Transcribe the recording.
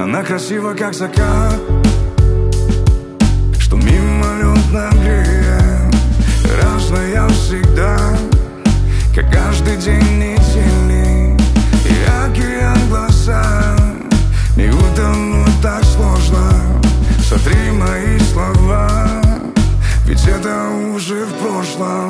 Она красива, как закат, что мимолетно греет. Разная всегда, как каждый день недели. И океан глаза, не утонуть так сложно. Сотри мои слова, ведь это уже в прошлом.